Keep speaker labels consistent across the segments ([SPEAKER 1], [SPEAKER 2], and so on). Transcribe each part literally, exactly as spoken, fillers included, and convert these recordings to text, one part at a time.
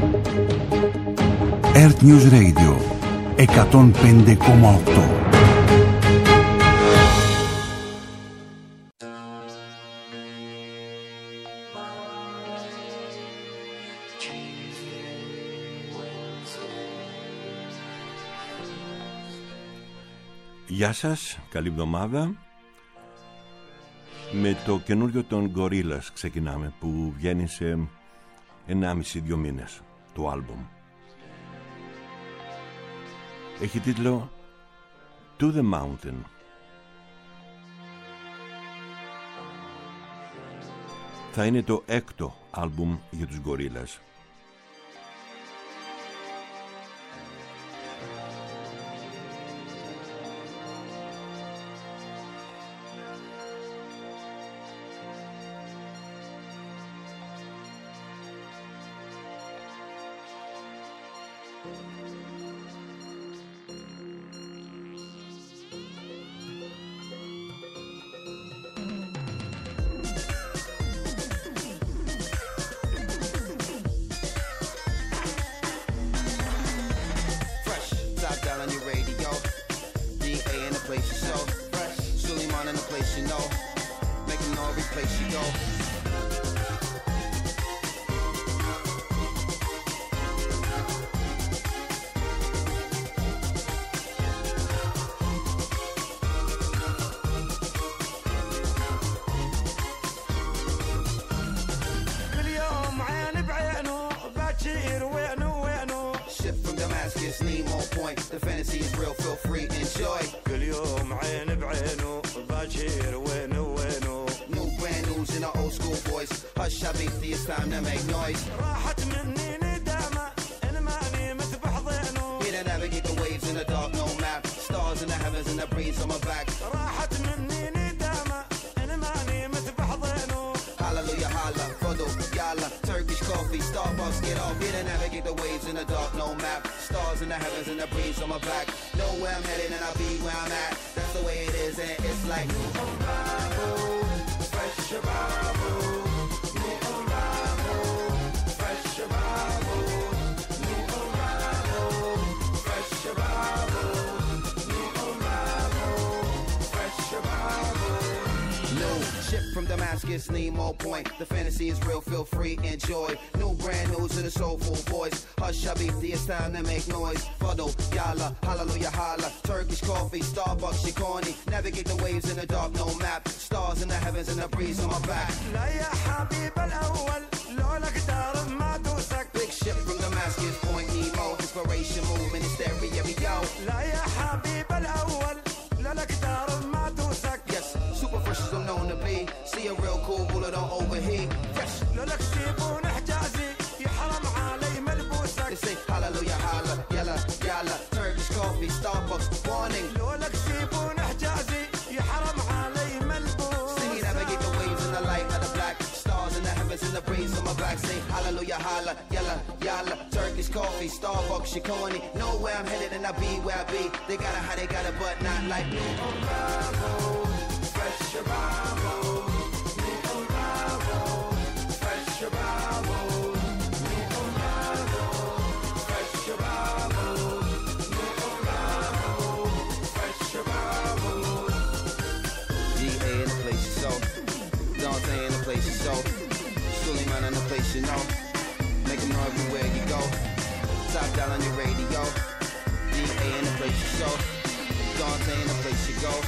[SPEAKER 1] Earth News Radio εκατόν πέντε κόμμα οκτώ.
[SPEAKER 2] Γεια σας, καλή εβδομάδα. Με το καινούριο των Gorillaz ξεκινάμε, που βγαίνει σε ενάμιση δύο μήνες το άλμπουμ. Έχει τίτλο To the Mountain. Θα είναι το έκτο άλμπουμ για τους Gorillaz.
[SPEAKER 3] Nemo Point, the fantasy is real, feel free, enjoy. New brand news in a soulful voice. Hush, Habibti, it's time to make noise. Fuddle, yalla, hallelujah, holla. Turkish coffee, Starbucks, Shikoni. Navigate the waves in the dark, no map. Stars in the heavens and the breeze on my back. Big ship from Damascus Point, Nemo. Inspiration, movement, hysteria, we go. Yes, super fresh as I'm known to be. See a real cool bullet don't overheat. Fresh. They say hallelujah, holla, yalla, yalla. Turkish coffee, Starbucks, warning. Singing, navigate the waves in the light of the black. Stars in the heavens and the breeze on my back. Say hallelujah, holla, yalla, yalla. Turkish coffee, Starbucks, Shikoni. Know where I'm headed and I be where I be. They got it how they got it, but not like me. Fresh arrival, new arrival, fresh arrival, new arrival, fresh arrival, new arrival, fresh arrival. G A in the place you so, Dante in the place you so, Suleiman in the place you know, make them know everywhere you go. Top down on your radio, G A in the place you so, Dante in the place you go.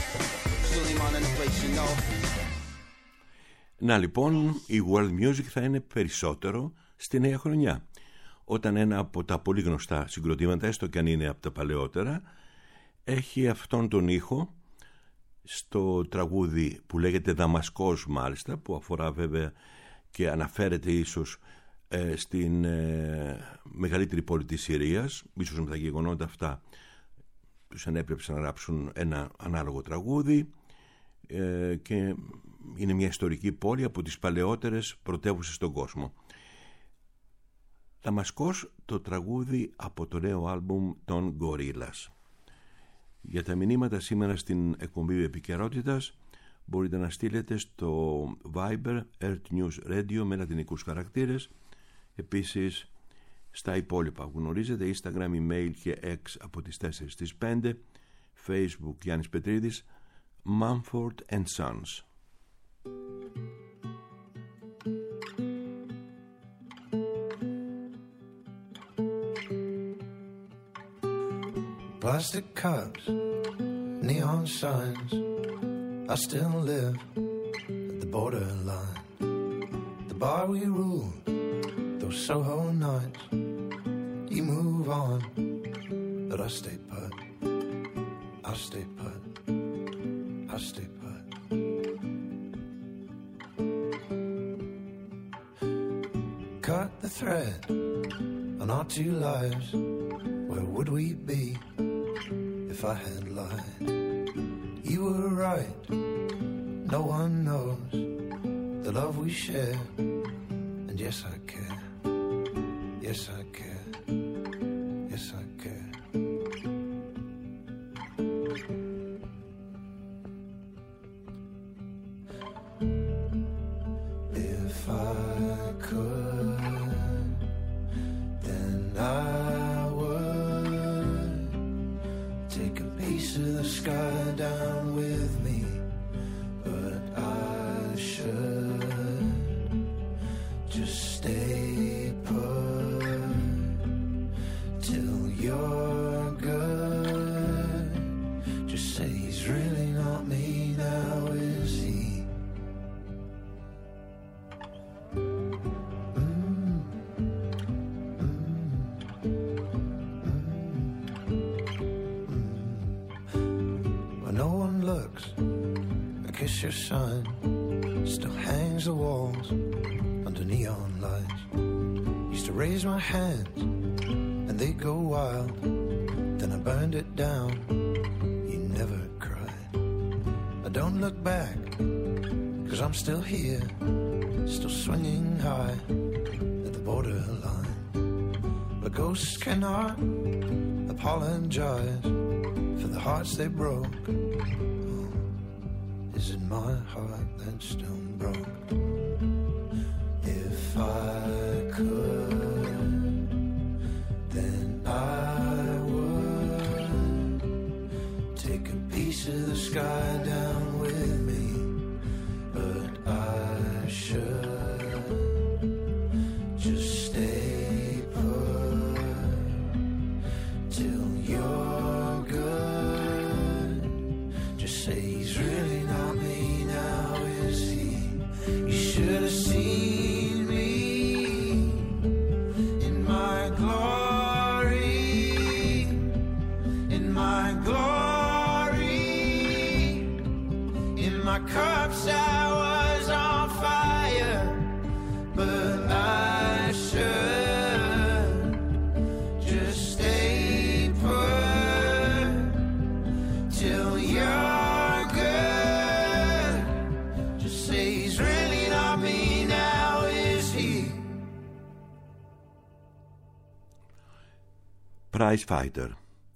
[SPEAKER 2] Να λοιπόν, η World Music θα είναι περισσότερο στη νέα χρονιά, όταν ένα από τα πολύ γνωστά συγκροτήματα, έστω και αν είναι από τα παλαιότερα, έχει αυτόν τον ήχο στο τραγούδι που λέγεται Δαμασκός, μάλιστα, που αφορά βέβαια και αναφέρεται ίσως ε, στην ε, μεγαλύτερη πόλη της Συρίας. Ίσως με τα γεγονότα αυτά τους ενέπρεψε να γράψουν ένα ανάλογο τραγούδι, ε, και είναι μια ιστορική πόλη από τις παλαιότερες πρωτεύουσες στον κόσμο. Δαμασκός, το τραγούδι από το νέο άλμπουμ των Gorillaz. Για τα μηνύματα σήμερα στην εκπομπή επικαιρότητας μπορείτε να στείλετε στο Viber Earth News Radio με λατινικούς χαρακτήρες. Επίσης Στα υπόλοιπα που γνωρίζετε, Instagram, email και X από τις τέσσερις στις πέντε, Facebook Γιάννης Πετρίδης, Mumford and Sons.
[SPEAKER 4] Plastic cups, neon signs. I still live at the borderline. The bar we ruled, those Soho nights. You move on, but I stay put. I stay put. I stay put. Cut the thread on our two lives. Where would we be if I had lied? You were right. No one knows the love we share. And yes, I care. Yes, I care. Yes, I care. If I could, then I would take a piece of the sky down with me, but I should just stay put till you're good. Just say he's really not me now, is he? Mm. Mm. Mm. When no one looks, I guess your sign still hangs the walls under neon lights. Used to raise my hands and they go wild. Then I burned it down. You never cried. I don't look back, 'cause I'm still here, still swinging high at the borderline. But ghosts cannot apologize for the hearts they broke. Oh, is it my heart that's still broke? If I could, then I would take a piece of the sky down with me, but I should just stay put till you're good. Just say he's really not me now, is he? You should have seen me in my glory, in my glory, in my cups I was on fire, but I should just stay put till you're good. Just say he's really not me now, is he?
[SPEAKER 2] Prize Fighter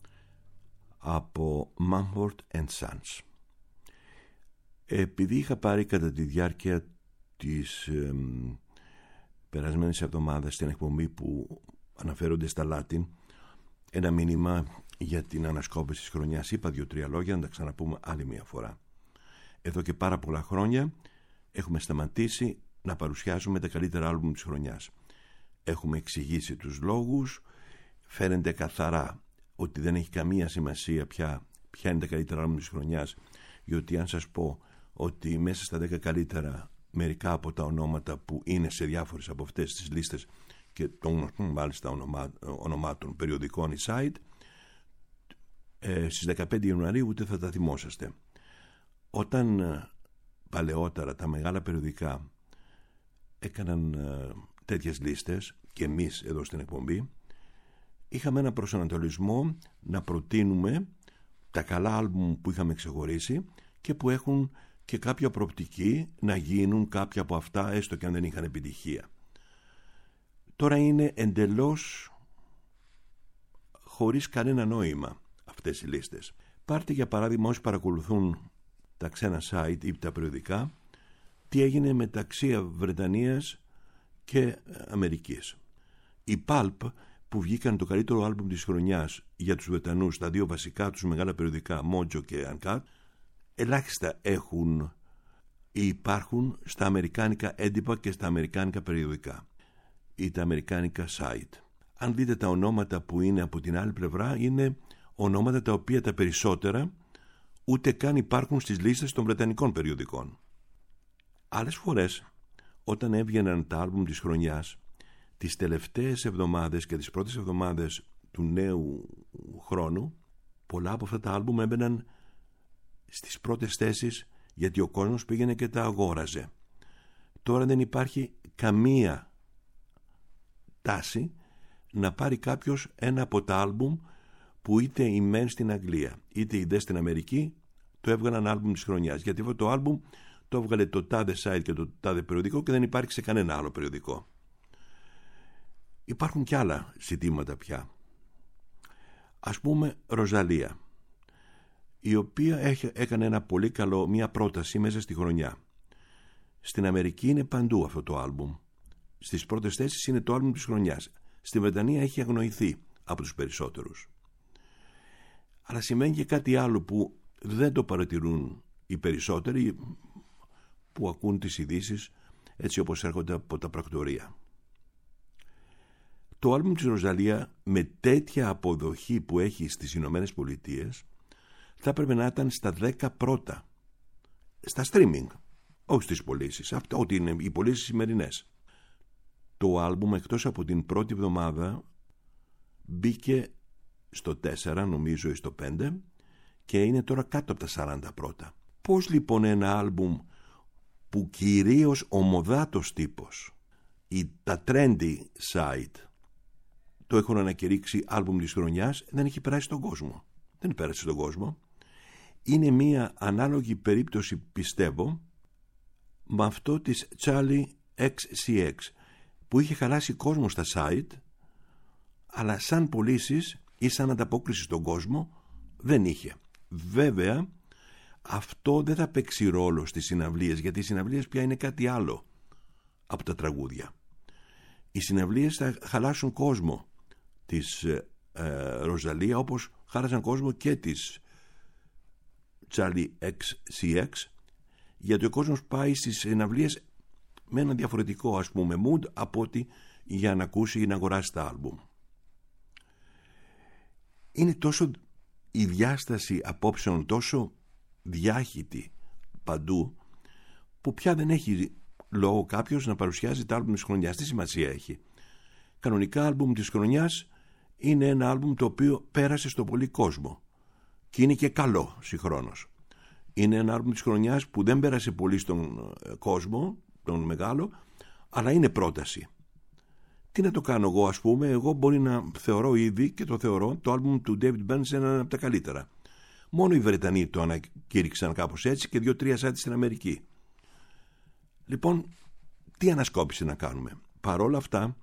[SPEAKER 2] από Mumford and Sons. Επειδή είχα πάρει κατά τη διάρκεια της ε, περασμένης εβδομάδας στην εκπομπή που αναφέρονται στα Latin ένα μήνυμα για την ανασκόπηση της χρονιάς, είπα δύο-τρία λόγια να τα ξαναπούμε άλλη μια φορά. Εδώ και πάρα πολλά χρόνια έχουμε σταματήσει να παρουσιάζουμε τα καλύτερα άλμπουμ της χρονιάς. Έχουμε εξηγήσει τους λόγους, φαίνεται καθαρά ότι δεν έχει καμία σημασία πια ποια είναι τα καλύτερα άλμπουμ της χρονιάς, γιατί αν σας πω ότι μέσα στα δέκα καλύτερα μερικά από τα ονόματα που είναι σε διάφορες από αυτές τις λίστες και των μάλιστα ονομά, ονομάτων περιοδικών η site, ε, στις δεκαπέντε Ιανουαρίου ούτε θα τα θυμόσαστε. Όταν ε, παλαιότερα τα μεγάλα περιοδικά έκαναν ε, τέτοιες λίστες και εμείς εδώ στην εκπομπή, είχαμε ένα προσανατολισμό να προτείνουμε τα καλά άλμπουμ που είχαμε ξεχωρίσει και που έχουν και κάποια προοπτική να γίνουν κάποια από αυτά, έστω και αν δεν είχαν επιτυχία. Τώρα είναι εντελώς χωρίς κανένα νόημα αυτές οι λίστες. Πάρτε για παράδειγμα, όσοι παρακολουθούν τα ξένα site ή τα περιοδικά, τι έγινε μεταξύ Βρετανίας και Αμερικής. Η Pulp που βγήκαν το καλύτερο άλμπουμ της χρονιάς για τους Βρετανούς, τα δύο βασικά τους μεγάλα περιοδικά, Mojo και Uncut, ελάχιστα έχουν ή υπάρχουν στα αμερικάνικα έντυπα και στα αμερικάνικα περιοδικά ή τα αμερικάνικα site. Αν δείτε τα ονόματα που είναι από την άλλη πλευρά, είναι ονόματα τα οποία τα περισσότερα ούτε καν υπάρχουν στις λίστες των βρετανικών περιοδικών. Άλλες φορές, όταν έβγαιναν τα άλμπουμ της χρονιάς, τις τελευταίες εβδομάδες και τις πρώτες εβδομάδες του νέου χρόνου, πολλά από αυτά τα άλμπουμ έμπαιναν στις πρώτες θέσεις, γιατί ο κόσμος πήγαινε και τα αγόραζε. Τώρα δεν υπάρχει καμία τάση να πάρει κάποιος ένα από τα άλμπουμ που είτε η μεν στην Αγγλία είτε η δε στην Αμερική το έβγαλαν άλμπουμ της χρονιάς, γιατί αυτό το άλμπουμ το έβγαλε το τάδε site και το τάδε περιοδικό και δεν υπάρχει σε κανένα άλλο περιοδικό. Υπάρχουν και άλλα ζητήματα πια. Ας πούμε Ροζαλία, η οποία έχει, έκανε ένα πολύ καλό, μια πρόταση μέσα στη χρονιά. Στην Αμερική είναι παντού αυτό το άλμπουμ. Στις πρώτες θέσεις είναι το άλμπουμ της χρονιάς. Στη Βρετανία έχει αγνοηθεί από τους περισσότερους. Αλλά σημαίνει και κάτι άλλο που δεν το παρατηρούν οι περισσότεροι που ακούν τις ειδήσεις έτσι όπως έρχονται από τα πρακτορία. Το άλμπουμ της Ροζαλία, με τέτοια αποδοχή που έχει στις Ηνωμένες Πολιτείες, θα έπρεπε να ήταν στα δέκα πρώτα στα streaming, όχι στις πωλήσεις, αυτά ότι είναι οι πωλήσεις σημερινές. Το άλμπουμ, εκτός από την πρώτη εβδομάδα, μπήκε στο τέσσερα, νομίζω, ή στο πέντε, και είναι τώρα κάτω από τα σαράντα πρώτα. Πώς λοιπόν ένα άλμπουμ που κυρίως ο μοδάτος τύπος ή τα trendy site το έχουν ανακηρύξει άλμπουμ της χρονιάς, δεν έχει περάσει στον κόσμο. Δεν πέρασε στον κόσμο. Είναι μία ανάλογη περίπτωση, πιστεύω, με αυτό της Charlie εξ σι εξ, που είχε χαλάσει κόσμο στα site, αλλά σαν πωλήσεις ή σαν ανταπόκριση στον κόσμο δεν είχε. Βέβαια, αυτό δεν θα παίξει ρόλο στις συναυλίες, γιατί οι συναυλίες πια είναι κάτι άλλο από τα τραγούδια. Οι συναυλίες θα χαλάσουν κόσμο της ε, ε, Ροζαλία, όπως χάλασαν κόσμο και της Charlie εξ σι εξ, γιατί ο κόσμος πάει στις συναυλίες με ένα διαφορετικό, ας πούμε, mood από ότι για να ακούσει ή να αγοράσει τα άλμπουμ. Είναι τόσο η διάσταση απόψεων τόσο διάχυτη παντού, που πια δεν έχει λόγο κάποιος να παρουσιάζει τα άλμπουμ της χρονιάς. Τι σημασία έχει? Κανονικά άλμπουμ της χρονιάς είναι ένα άλμπουμ το οποίο πέρασε στο πολύ κόσμο και είναι και καλό συγχρόνως. Είναι ένα άλμπουμ της χρονιάς που δεν πέρασε πολύ στον κόσμο, τον μεγάλο, αλλά είναι πρόταση. Τι να το κάνω εγώ, ας πούμε? Εγώ μπορεί να θεωρώ ήδη, και το θεωρώ, το άλμπουμ του David Burns ένα από τα καλύτερα. Μόνο οι Βρετανοί το ανακήρυξαν κάπως έτσι και δύο-τρία σάτι στην Αμερική. Λοιπόν, τι ανασκόπηση να κάνουμε? Παρόλα αυτά,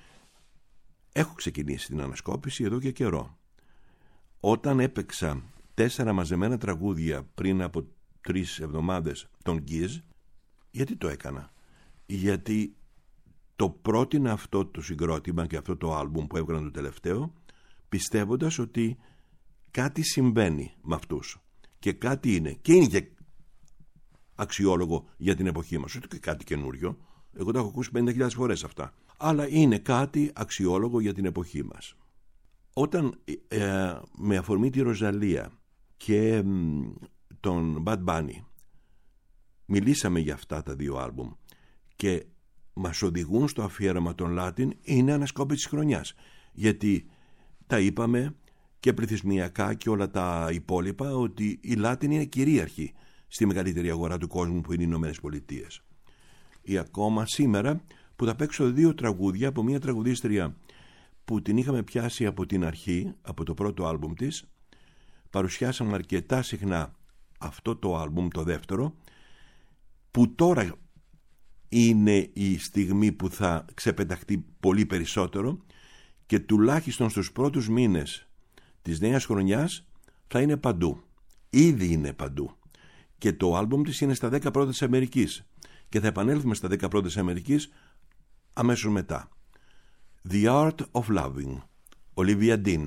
[SPEAKER 2] έχω ξεκινήσει την ανασκόπηση εδώ και καιρό. Όταν έπαιξα τέσσερα μαζεμένα τραγούδια πριν από τρεις εβδομάδες των Giz, γιατί το έκανα? Γιατί το πρότεινα αυτό το συγκρότημα και αυτό το άλμπουμ που έβγαλαν το τελευταίο, πιστεύοντας ότι κάτι συμβαίνει με αυτούς και κάτι είναι, και είναι και αξιόλογο για την εποχή μας, όχι και κάτι καινούριο. Εγώ τα έχω ακούσει πενήντα χιλιάδες φορές αυτά, αλλά είναι κάτι αξιόλογο για την εποχή μας. Όταν ε, με αφορμή τη Ροζαλία και ε, τον Bad Bunny μιλήσαμε για αυτά τα δύο άλμπουμ και μας οδηγούν στο αφιέρωμα των Latin, είναι ανασκόπηση της χρονιάς, γιατί τα είπαμε και πληθυσμιακά και όλα τα υπόλοιπα ότι η Latin είναι κυρίαρχη στη μεγαλύτερη αγορά του κόσμου που είναι οι Ηνωμένες Πολιτείες. Ή ακόμα σήμερα που θα παίξω δύο τραγούδια από μια τραγουδίστρια που την είχαμε πιάσει από την αρχή, από το πρώτο άλμπουμ της. Παρουσιάσαμε αρκετά συχνά αυτό το άλμπουμ, το δεύτερο, που τώρα είναι η στιγμή που θα ξεπεταχτεί πολύ περισσότερο και τουλάχιστον στους πρώτους μήνες της νέας χρονιάς θα είναι παντού. Ήδη είναι παντού. Και το άλμπουμ της είναι στα δέκα πρώτα της Αμερικής και θα επανέλθουμε στα δέκα πρώτα της Αμερικής αμέσως μετά. The Art of Loving, Olivia Dean.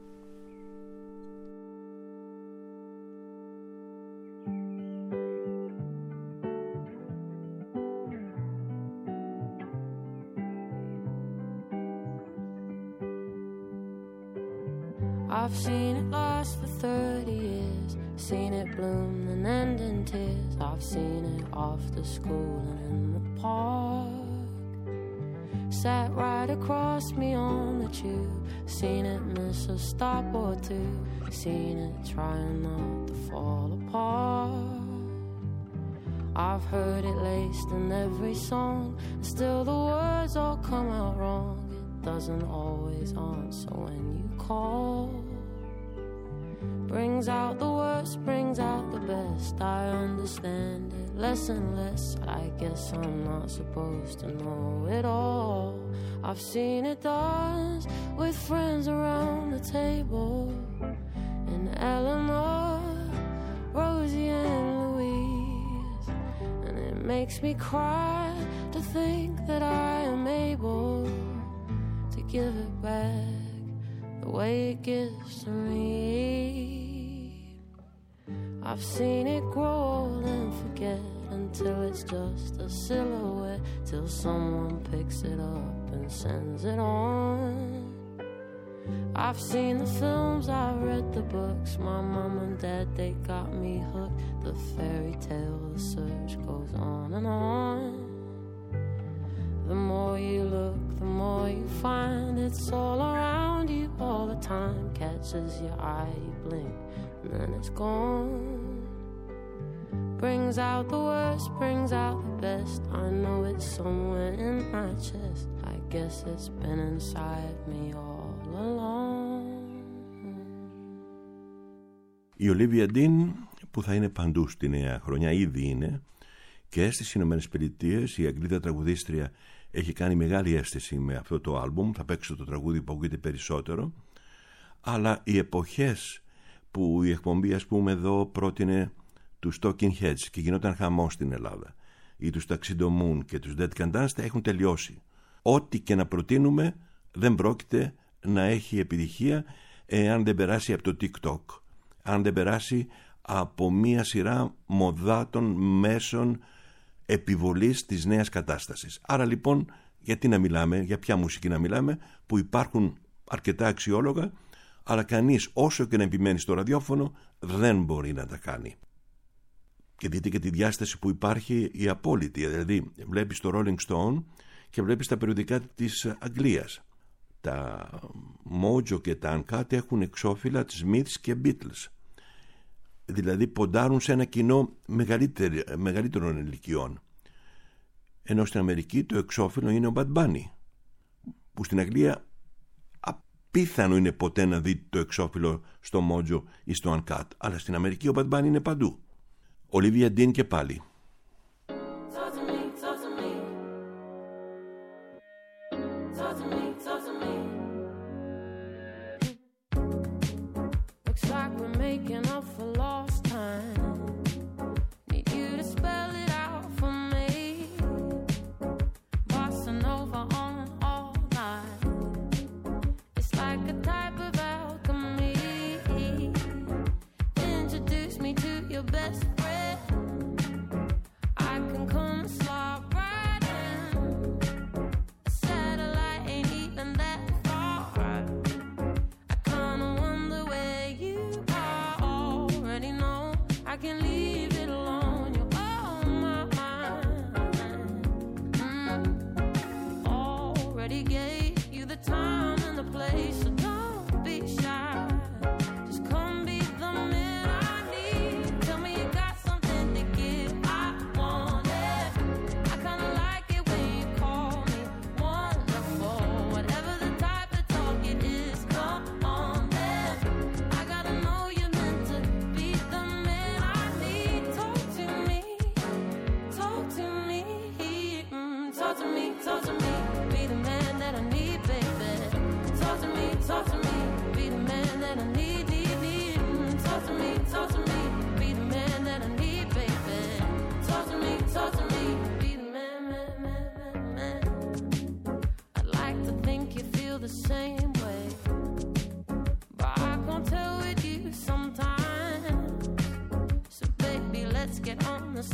[SPEAKER 5] I've seen it last for thirty years, seen it bloom and end in tears. I've seen it after school and in the park. Sat right across me on the tube, seen it miss a stop or two, seen it trying not to fall apart. I've heard it laced in every song, and still the words all come out wrong. It doesn't always answer when you call. Brings out the worst, brings out the best. I understand it less and less. I guess I'm not supposed to know it all. I've seen it dance with friends around the table, and Eleanor, Rosie and Louise. And it makes me cry to think that I am able to give it back the way it gives to me. I've seen it grow old and forget until it's just a silhouette, till someone picks it up and sends it on. I've seen the films, I've read the books. My mom and dad, they got me hooked. The fairy tale, the search goes on and on. The more you look, the more you find. It's all around you all the time. Catches your eye, you blink, and then it's gone. Brings out the worst, brings out the best. I know it's somewhere in my chest. I guess it's been inside me all along.
[SPEAKER 2] Η Olivia Dean, που θα είναι παντού στη νέα χρονιά, ήδη είναι, και στις Ηνωμένες Πολιτείες η Αγγλίδα τραγουδίστρια έχει κάνει μεγάλη αίσθηση με αυτό το άλμπουμ. Θα παίξω το τραγούδι που ακούγεται περισσότερο. Αλλά οι εποχές που η εκπομπή, ας πούμε, εδώ πρότεινε τους Talking Heads και γινόταν χαμός στην Ελλάδα, ή τους Tuxedo Moon και τους Dead Can Dance, έχουν τελειώσει. Ό,τι και να προτείνουμε δεν πρόκειται να έχει επιτυχία εάν δεν περάσει από το TikTok, αν δεν περάσει από μία σειρά μοδάτων μέσων επιβολής της νέας κατάστασης. Άρα λοιπόν, γιατί να μιλάμε, για ποια μουσική να μιλάμε, που υπάρχουν αρκετά αξιόλογα, αλλά κανείς, όσο και να επιμένει στο ραδιόφωνο, δεν μπορεί να τα κάνει. Και δείτε και τη διάσταση που υπάρχει η απόλυτη. Δηλαδή βλέπεις το Rolling Stone και βλέπεις τα περιοδικά της Αγγλίας. Τα Mojo και τα Uncut έχουν εξώφυλλα της Smiths και Beatles. Δηλαδή ποντάρουν σε ένα κοινό μεγαλύτερων ηλικιών. Ενώ στην Αμερική το εξώφυλλο είναι ο Bad Bunny, που στην Αγγλία απίθανο είναι ποτέ να δει το εξώφυλλο στο Mojo ή στο Uncut. Αλλά στην Αμερική ο Bad Bunny είναι παντού. Olivia Dean και πάλι.
[SPEAKER 5] The same way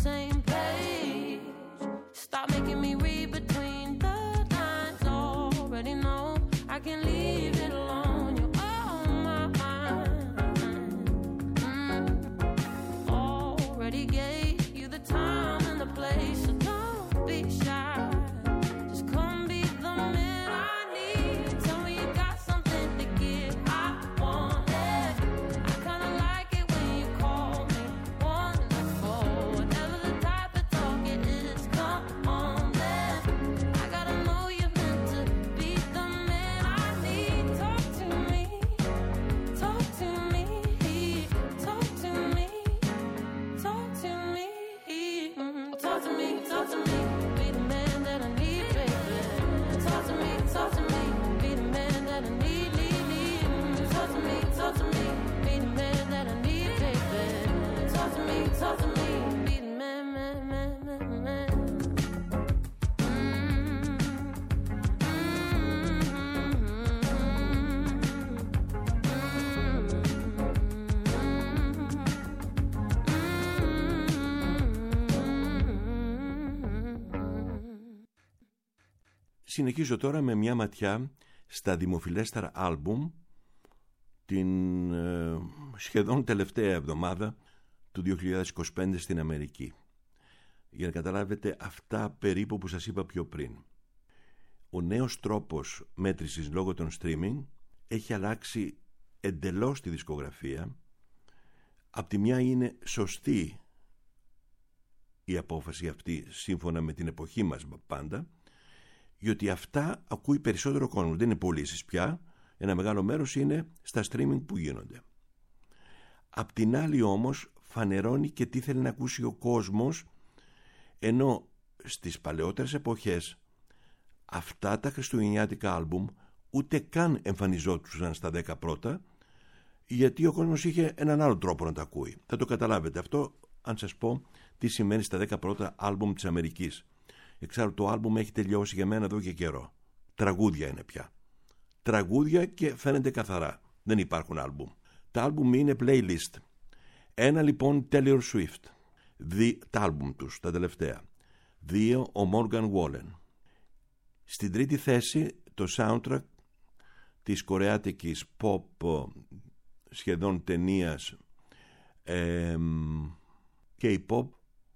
[SPEAKER 5] same page. Stop making me read between the lines. Already know I can leave it alone. You're on my mind. Mm. Already gave you the time and the place, so don't be shy. Just come be the man I need. Tell me you got something to give. I want it. I kinda like it when you call me wonderful. Whatever the type of talk it is, come on then. I gotta know you're meant to be the man I need. Talk to me, talk to me, talk to me, talk to me, mm, talk to me, talk to me, be the man that I need, baby. Talk to me, talk to me, be the man that I need, need, need. Mm, talk to me, talk to me, be the man that I need, baby. Talk to me, talk to me, be the man, man, man, man, man.
[SPEAKER 2] Συνεχίζω τώρα με μια ματιά στα δημοφιλέστερα άλμπουμ την ε, σχεδόν τελευταία εβδομάδα του δύο χιλιάδες είκοσι πέντε στην Αμερική. Για να καταλάβετε αυτά περίπου που σας είπα πιο πριν. Ο νέος τρόπος μέτρησης λόγω των streaming έχει αλλάξει εντελώς τη δισκογραφία. Απ' τη μια είναι σωστή η απόφαση αυτή σύμφωνα με την εποχή μας πάντα, γιατί αυτά ακούει περισσότερο κόσμο. Δεν είναι πωλήσεις πια. Ένα μεγάλο μέρος είναι στα streaming που γίνονται. Απ' την άλλη όμως φανερώνει και τι θέλει να ακούσει ο κόσμος, ενώ στις παλαιότερες εποχές αυτά τα χριστουγεννιάτικα άλμπουμ ούτε καν εμφανιζόντουσαν στα δέκα πρώτα, γιατί ο κόσμος είχε έναν άλλο τρόπο να τα ακούει. Θα το καταλάβετε αυτό αν σας πω τι σημαίνει στα δέκα πρώτα άλμπουμ της Αμερικής. Εξάλλου το άλμπουμ έχει τελειώσει για μένα εδώ και καιρό. Τραγούδια είναι πια. Τραγούδια και φαίνεται καθαρά. Δεν υπάρχουν άλμπουμ. Τα άλμπουμ είναι playlist. Ένα λοιπόν Taylor Swift. Δι, τα άλμπουμ τους, τα τελευταία. Δύο ο Morgan Wallen. Στην τρίτη θέση το soundtrack της κορεάτικης pop σχεδόν ταινίας ε, K-pop,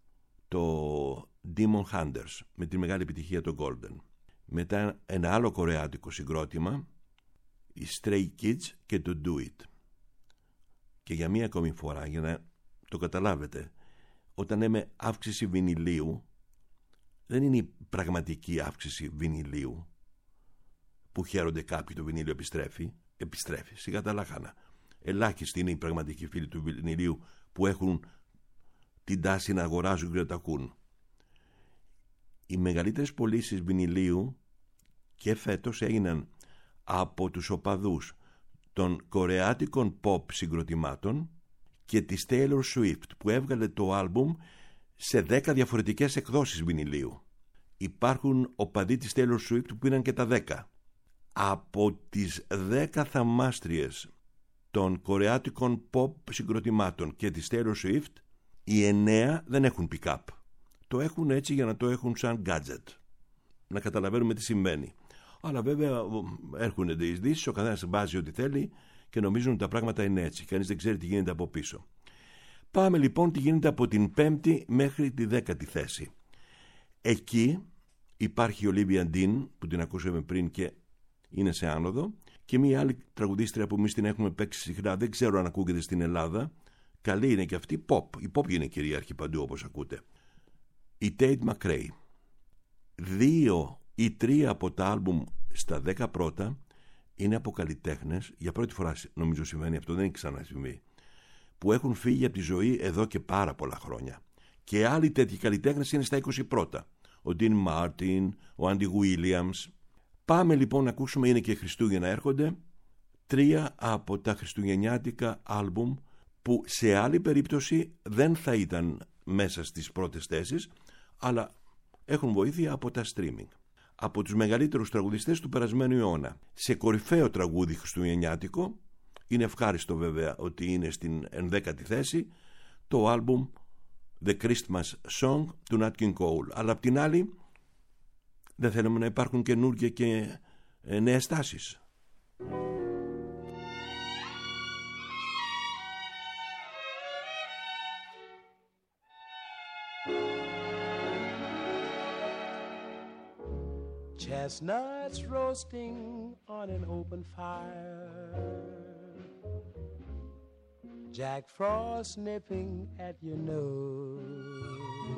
[SPEAKER 2] το Demon Hunters, με τη μεγάλη επιτυχία το Golden. Μετά ένα άλλο κορεάτικο συγκρότημα, οι Stray Kids και το Do It. Και για μία ακόμη φορά, για να το καταλάβετε, όταν λέμε αύξηση βινιλίου, δεν είναι η πραγματική αύξηση βινιλίου που χαίρονται κάποιοι το βινίλιο επιστρέφει. Επιστρέφει, σιγά τα λάχανα. Ελάχιστοι είναι οι πραγματικοί φίλοι του βινιλίου που έχουν την τάση να αγοράζουν και να τα ακούν. Οι μεγαλύτερες πωλήσεις βινιλίου και φέτος έγιναν από τους οπαδούς των κορεάτικων pop συγκροτημάτων και της Taylor Swift, που έβγαλε το άλμπουμ σε δέκα διαφορετικές εκδόσεις βινιλίου. Υπάρχουν οπαδοί της Taylor Swift που πήραν και τα δέκα. Από τις δέκα θαυμάστριες των κορεάτικων pop συγκροτημάτων και της Taylor Swift, οι εννέα δεν έχουν pick-up. Το έχουν έτσι για να το έχουν σαν gadget. Να καταλαβαίνουμε τι σημαίνει. Αλλά βέβαια έρχονται οι ειδήσεις, ο καθένας βάζει ό,τι θέλει και νομίζουν ότι τα πράγματα είναι έτσι. Κανείς δεν ξέρει τι γίνεται από πίσω. Πάμε λοιπόν τι γίνεται από την πέμπτη μέχρι τη δέκατη θέση. Εκεί υπάρχει η Olivia Dean, που την ακούσαμε πριν και είναι σε άνοδο, και μια άλλη τραγουδίστρια που εμείς την έχουμε παίξει συχνά, δεν ξέρω αν ακούγεται στην Ελλάδα. Καλή είναι και αυτή, pop. Η pop είναι κυρίαρχη παντού όπως ακούτε. Η Tate McRae. Δύο ή τρία από τα άλμπουμ στα δέκα πρώτα είναι από καλλιτέχνες, για πρώτη φορά νομίζω συμβαίνει αυτό, δεν έχει ξανασυμβεί, που έχουν φύγει από τη ζωή εδώ και πάρα πολλά χρόνια. Και άλλοι τέτοιοι καλλιτέχνες είναι στα είκοσι πρώτα. Ο Dean Martin, ο Andy Williams. Πάμε λοιπόν να ακούσουμε, είναι και Χριστούγεννα έρχονται, τρία από τα χριστουγεννιάτικα άλμπουμ που σε άλλη περίπτωση δεν θα ήταν μέσα στις πρώτες θέσεις, αλλά έχουν βοήθεια από τα streaming. Από τους μεγαλύτερους τραγουδιστές του περασμένου αιώνα. Σε κορυφαίο τραγούδι χριστουγεννιάτικο, είναι ευχάριστο βέβαια ότι είναι στην ενδέκατη θέση, το άλμπουμ The Christmas Song του Nat King Cole. Αλλά απ' την άλλη δεν θέλουμε να υπάρχουν καινούργια και ε, νέες τάσεις.
[SPEAKER 6] Chestnuts roasting on an open fire, Jack Frost nipping at your nose,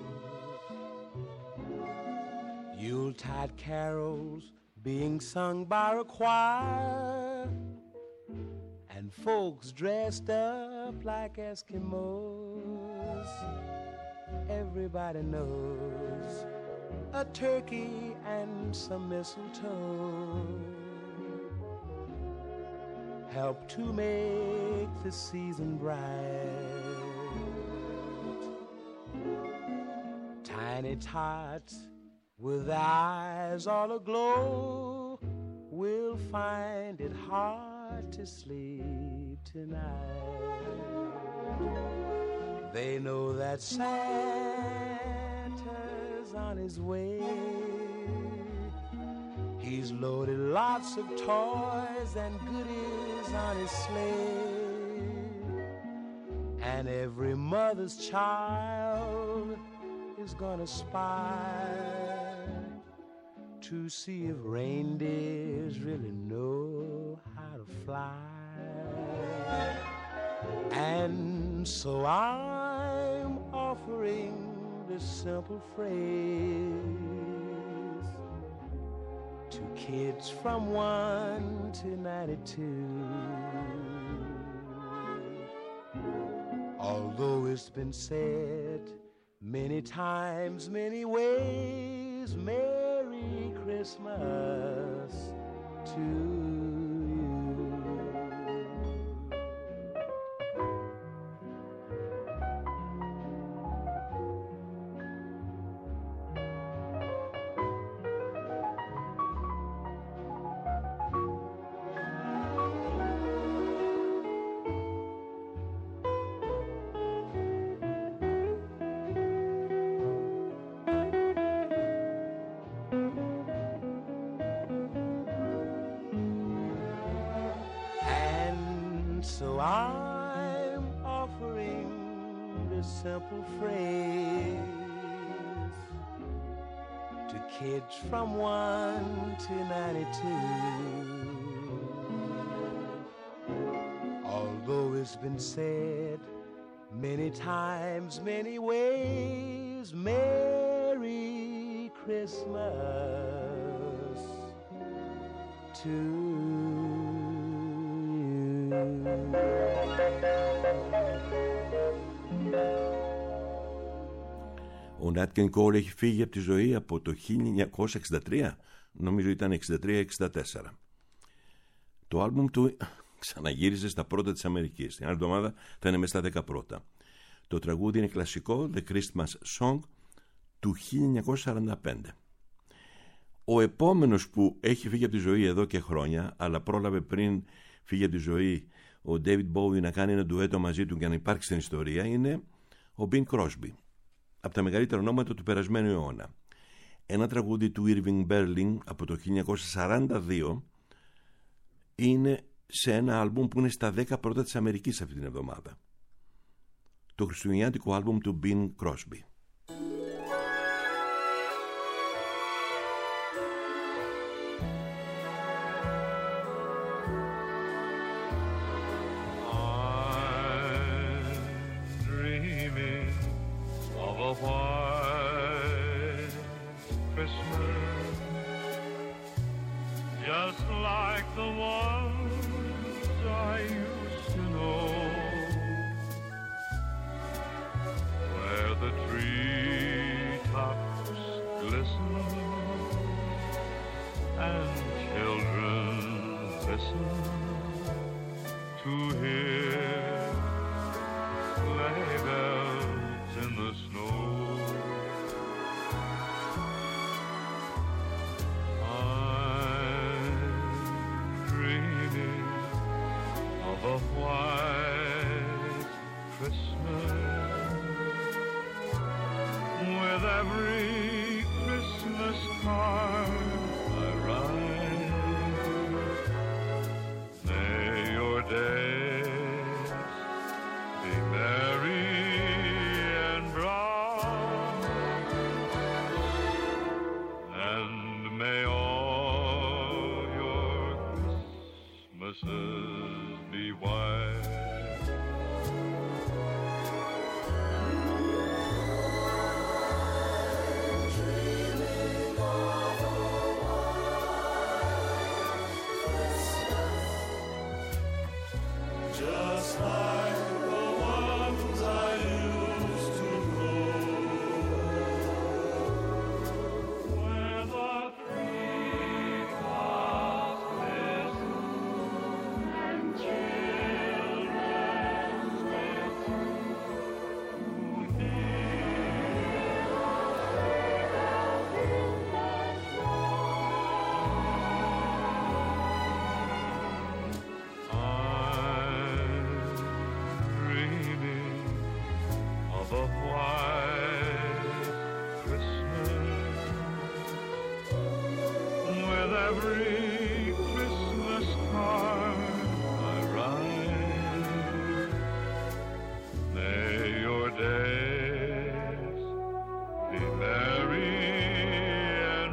[SPEAKER 6] Yuletide carols being sung by a choir, and folks dressed up like Eskimos. Everybody knows a turkey and some mistletoe help to make the season bright. Tiny tots with eyes all aglow will find it hard to sleep tonight. They know that Santa's on his way. He's loaded lots of toys and goodies on his sleigh, and every mother's child is gonna spy to see if reindeers really know how to fly. And so I'm offering this simple phrase to kids from one to ninety-two. Although it's been said many times, many ways, Merry Christmas to you. So I'm offering this simple phrase to kids from one to ninety-two. Although it's been said many times, many ways, Merry Christmas to
[SPEAKER 2] Ο Nat King Cole έχει φύγει από τη ζωή από το χίλια εννιακόσια εξήντα τρία, νομίζω ήταν εξήντα τρία εξήντα τέσσερα. Το άλμπουμ του ξαναγύριζε στα πρώτα της Αμερικής. Την άλλη εβδομάδα θα είναι μέσα στα δέκα πρώτα. Το τραγούδι είναι κλασικό, The Christmas Song του χίλια εννιακόσια σαράντα πέντε. Ο επόμενος που έχει φύγει από τη ζωή εδώ και χρόνια, αλλά πρόλαβε πριν φύγει από τη ζωή ο David Bowie να κάνει ένα ντουέτο μαζί του και να υπάρξει στην ιστορία, είναι ο Bing Crosby, από τα μεγαλύτερα ονόματα του περασμένου αιώνα. Ένα τραγούδι του Irving Berlin από το χίλια εννιακόσια σαράντα δύο είναι σε ένα άλμπουμ που είναι στα δέκα πρώτα της Αμερικής αυτή την εβδομάδα. Το χριστουγεννιάτικο άλμπουμ του Bing Crosby.
[SPEAKER 7] Just like the ones I used to know, where the treetops glisten and children listen to hear sleigh bells in the snow. A white Christmas with every Christmas card I write. May your days be merry and bright, and may all your Christmases be white.
[SPEAKER 3] Just like the ones I used to know, where the treetops glisten and children listen to hear
[SPEAKER 7] Dreaming of a white Christmas with every Christmas card I write. May your days be merry and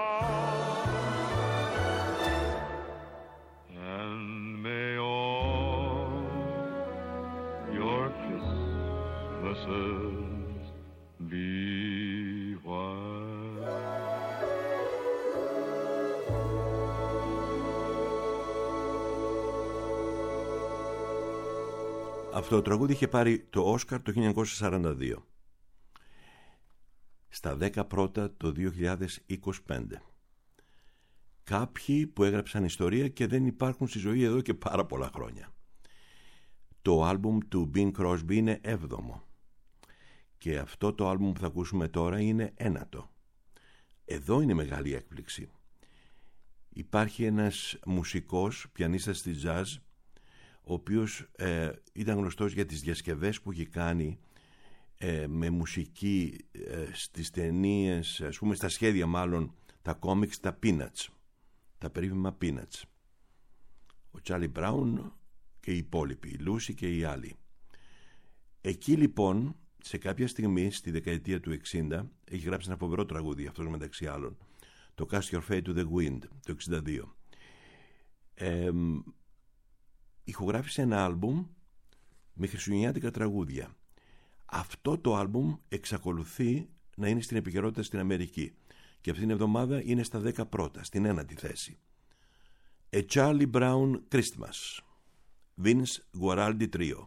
[SPEAKER 7] bright, and may all your Christmases be white.
[SPEAKER 2] Αυτό το τραγούδι είχε πάρει το Όσκαρ το χίλια εννιακόσια σαράντα δύο. Στα δέκα πρώτα το δύο χιλιάδες είκοσι πέντε. Κάποιοι που έγραψαν ιστορία και δεν υπάρχουν στη ζωή εδώ και πάρα πολλά χρόνια. Το άλμπουμ του Bing Crosby είναι έβδομο. Και αυτό το άλμπουμ που θα ακούσουμε τώρα είναι ένατο. Εδώ είναι μεγάλη έκπληξη. Υπάρχει ένας μουσικός, πιανίστας στη jazz, ο οποίος ε, ήταν γνωστός για τις διασκευές που έχει κάνει ε, με μουσική ε, στις ταινίες, ας πούμε στα σχέδια μάλλον, τα κόμιξ, τα Peanuts, τα περίφημα Peanuts. Ο Charlie Brown και οι υπόλοιποι, η Lucy και οι άλλοι. Εκεί λοιπόν, σε κάποια στιγμή στη δεκαετία του εξήντα, έχει γράψει ένα φοβερό τραγούδι, αυτός μεταξύ άλλων, το Cast Your Fate to the Wind, το εξήντα δύο. Ε, ηχογράφησε ένα άλμπουμ με χριστουγεννιάτικα τραγούδια. Αυτό το άλμπουμ εξακολουθεί να είναι στην επικαιρότητα στην Αμερική και αυτήν την εβδομάδα είναι στα δέκα πρώτα, στην ένατη θέση. A Charlie Brown Christmas, Vince Guaraldi Trio.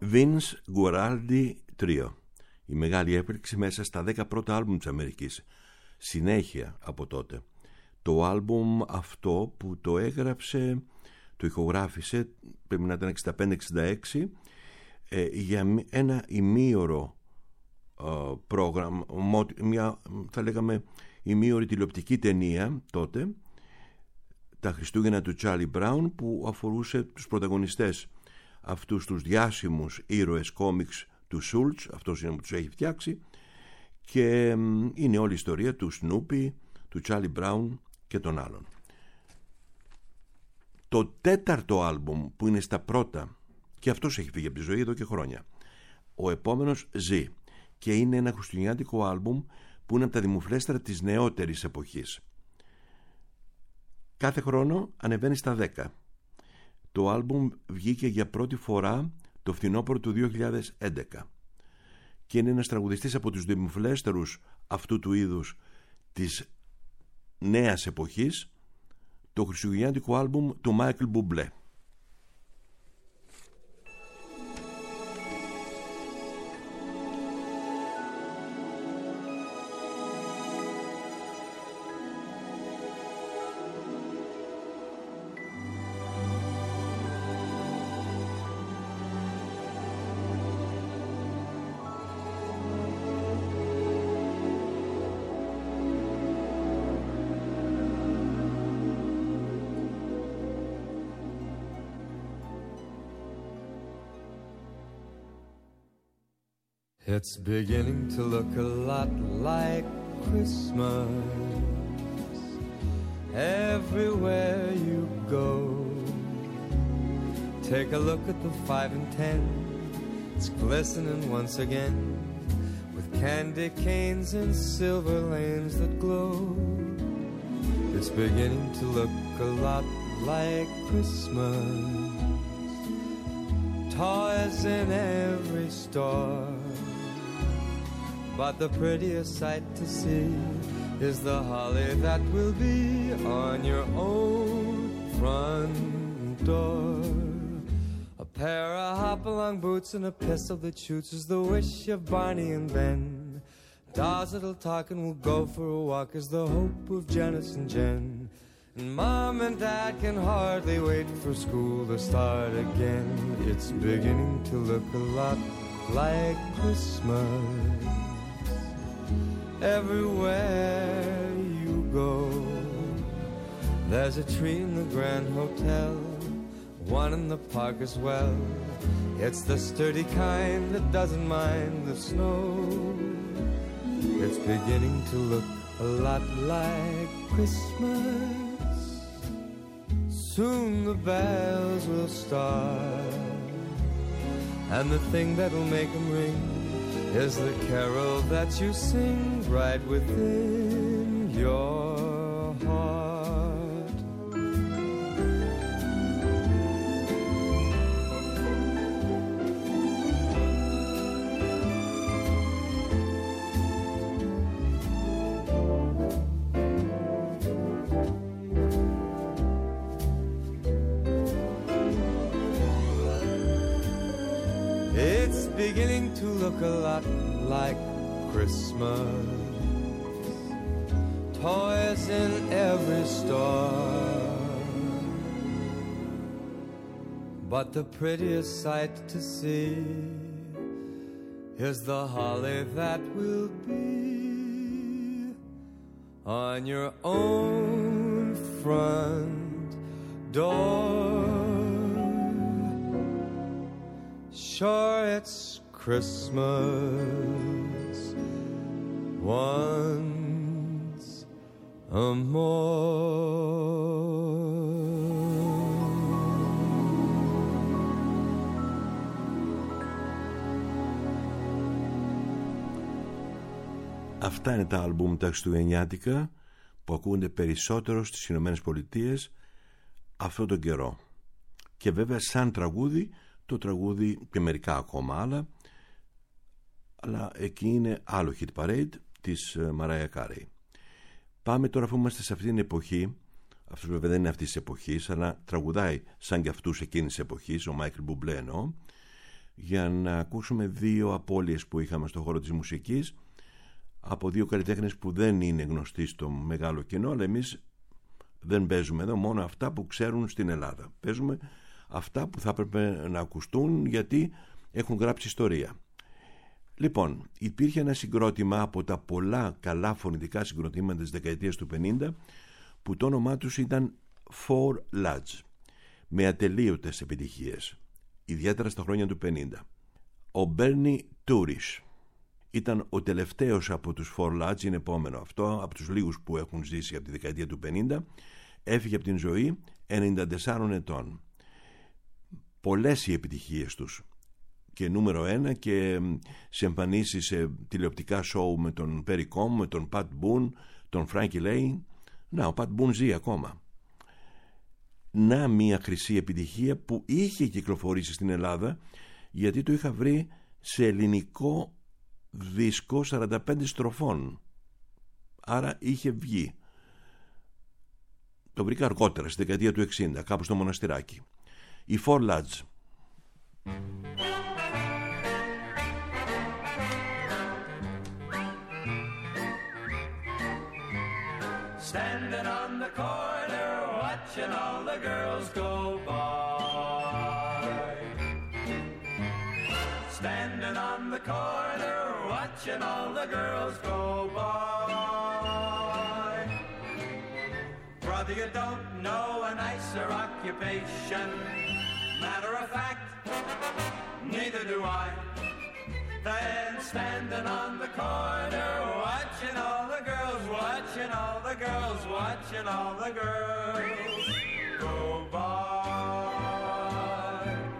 [SPEAKER 2] Vince Guaraldi Trio. Η μεγάλη έπληξη μέσα στα δέκα πρώτα άλμπουμ της Αμερικής. Συνέχεια από τότε. Το άλμπουμ αυτό που το έγραψε, το ηχογράφησε, πρέπει να ήταν εξήντα πέντε εξήντα έξι, ε, για ένα ημίωρο ε, πρόγραμμα, μια, θα λέγαμε ημίωρη τηλεοπτική ταινία τότε, τα Χριστούγεννα του Τσάρλι Μπράουν, που αφορούσε τους πρωταγωνιστές, αυτούς τους διάσημους ήρωες κόμιξ του Σούλτς, αυτός είναι που τους έχει φτιάξει, και είναι όλη η ιστορία του Σνούπι, του Τσάρλι Μπράουν και των άλλων. Το τέταρτο άλμπουμ που είναι στα πρώτα, και αυτός έχει φύγει από τη ζωή εδώ και χρόνια, ο επόμενος ζει, και είναι ένα χριστουγεννιάτικο άλμπουμ που είναι από τα δημοφιλέστερα της νεότερης εποχής. Κάθε χρόνο ανεβαίνει στα δέκα. Το άλμπουμ βγήκε για πρώτη φορά το φθινόπωρο του δύο χιλιάδες έντεκα και είναι ένας τραγουδιστής από τους δημοφιλέστερους αυτού του είδους της νέας εποχής, το χριστουγεννιάτικο άλμπουμ του Μάικλ Μπουμπλέ.
[SPEAKER 8] It's beginning to look a lot like Christmas everywhere you go. Take a look at the five and ten. It's glistening once again with candy canes and silver lanes that glow. It's beginning to look a lot like Christmas. Toys in every store. But the prettiest sight to see is the holly that will be on your own front door. A pair of hop-along boots and a pistol that shoots is the wish of Barney and Ben. Dolls that'll talk and will go for a walk is the hope of Janice and Jen. And Mom and Dad can hardly wait for school to start again. It's beginning to look a lot like Christmas everywhere you go. There's a tree in the Grand Hotel, one in the park as well. It's the sturdy kind that doesn't mind the snow. It's beginning to look a lot like Christmas. Soon the bells will start, and the thing that'll make them ring is the carol that you sing right within your heart. It's beginning to look a lot like Christmas. Toys in every store. But the prettiest sight to see is the holly that will be on your own front door. Sure, it's Christmas once a more.
[SPEAKER 2] Αυτά είναι τα άλμπουμ τα χριστουγεννιάτικα που ακούγονται περισσότερο στις Ηνωμένες Πολιτείες αυτόν τον καιρό. Και βέβαια σαν τραγούδι, το τραγούδι και μερικά ακόμα άλλα, αλλά εκεί είναι άλλο hit parade της Mariah Carey. Πάμε τώρα, αφού είμαστε σε αυτήν την εποχή, αυτός βέβαια δεν είναι αυτής της εποχής, αλλά τραγουδάει σαν και αυτούς εκείνης της εποχής, ο Michael Bublé εννοώ, για να ακούσουμε δύο απώλειες που είχαμε στον χώρο της μουσικής από δύο καλλιτέχνες που δεν είναι γνωστοί στο μεγάλο κοινό, αλλά εμείς δεν παίζουμε εδώ μόνο αυτά που ξέρουν στην Ελλάδα. Παίζουμε αυτά που θα έπρεπε να ακουστούν γιατί έχουν γράψει ιστορία. Λοιπόν, υπήρχε ένα συγκρότημα από τα πολλά καλά φωνητικά συγκροτήματα της δεκαετίας του πενήντα που το όνομά τους ήταν Four Lads, με ατελείωτες επιτυχίες, ιδιαίτερα στα χρόνια του πενήντα. Ο Μπέρνι Τούρισ ήταν ο τελευταίος από τους Four Lads, είναι επόμενο αυτό, από τους λίγους που έχουν ζήσει από τη δεκαετία του πενήντα. Έφυγε από την ζωή ενενήντα τεσσάρων ετών. Πολλές οι επιτυχίες τους και νούμερο ένα και σε εμφανίσεις σε τηλεοπτικά σόου με τον Perry Com, με τον Pat Boone, τον Frankie Lane. Να, ο Pat Boone ζει ακόμα. Να, μια χρυσή επιτυχία που είχε κυκλοφορήσει στην Ελλάδα, γιατί το είχα βρει σε ελληνικό δίσκο σαράντα πέντε στροφών, άρα είχε βγει. Το βρήκα αργότερα, στη δεκαετία του εξήντα, κάπου στο Μοναστηράκι. Οι Four Lads.
[SPEAKER 3] Standing on the corner, watching all the girls go by. Standing on the corner, watching all the girls go by. Brother, you don't know a nicer occupation. Matter of fact, neither do I. Then standing on the corner, watching all the girls, watching all the girls, watching all the girls go by.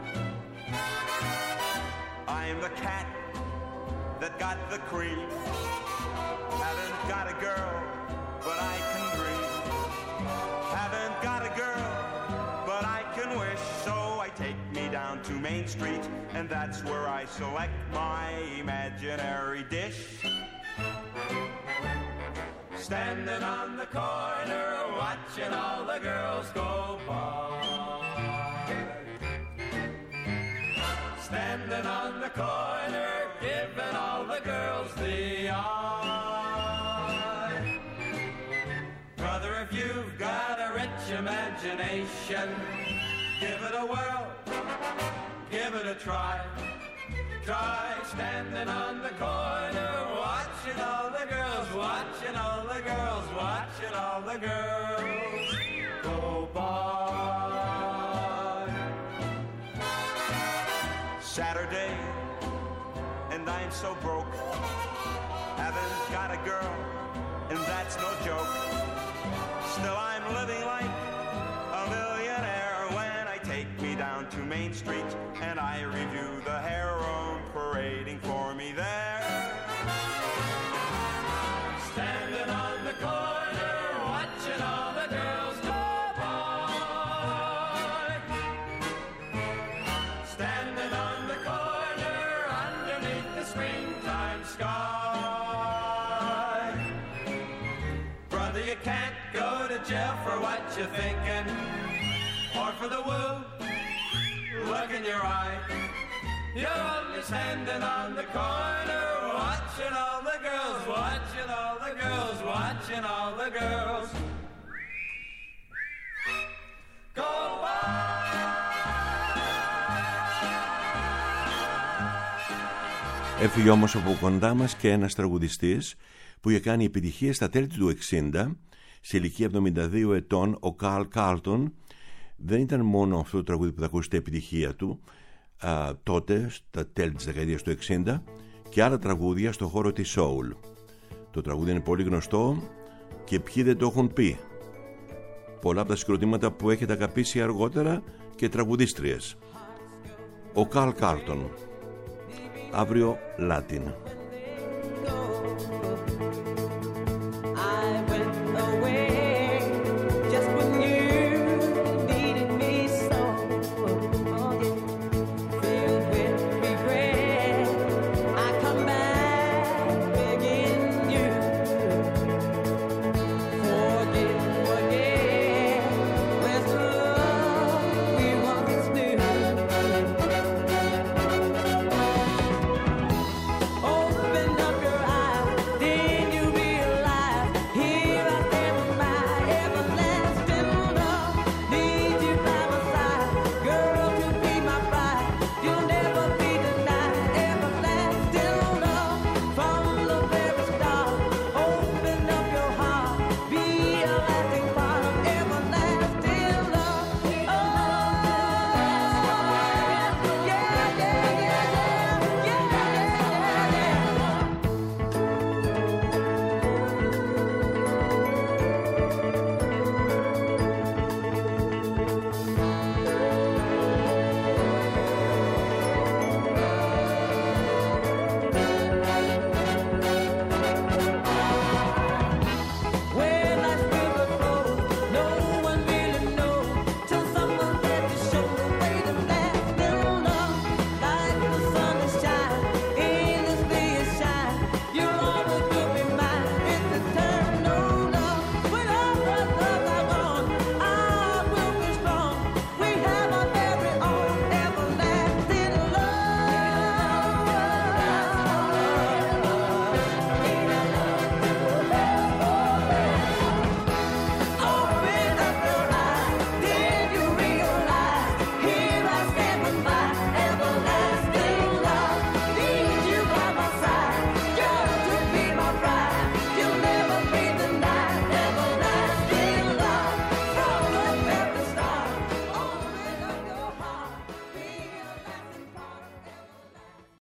[SPEAKER 3] I'm the cat that got the cream. Haven't got a girl, but I can dream. Haven't got a girl, but I can wish. So I take me down to Main Street, and that's where I select my imaginary dish. Standing on the corner, watching all the girls go by. Standing on the corner, giving all the girls the eye. Brother, if you've got a rich imagination, give it a whirl, give it a try. Try standing on the corner, watching all the girls, watching all the girls, watching all the girls go by. Saturday, and I'm so broke, haven't got a girl, and that's no joke. Still I'm living like a millionaire when I take me down to Main Street and I review the harem parading for me there. Standing on the corner, watching all the girls go by. Standing on the corner, underneath the springtime sky. Brother, you can't go to jail for what you're thinking, or for the woo look in your eye. You're only standing on the corner, watching all the girls, watching all the girls, watching all the girls go by.
[SPEAKER 2] Έφυγε όμως από κοντά μας και ένας τραγουδιστής που είχε κάνει επιτυχίες στα τέλη του εξήντα, σε ηλικία εβδομήντα δύο ετών, ο Καρλ Κάρλτον. Δεν ήταν μόνο αυτό το τραγούδι που θα ακούσετε επιτυχία του α, τότε, στα τέλη της δεκαετίας του εξήντα, και άλλα τραγούδια στο χώρο της soul. Το τραγούδι είναι πολύ γνωστό και ποιοι δεν το έχουν πει. Πολλά από τα συγκροτήματα που έχετε αγαπήσει αργότερα και τραγουδίστριες. Ο Καρλ Κάρλτον. Αύριο Latin.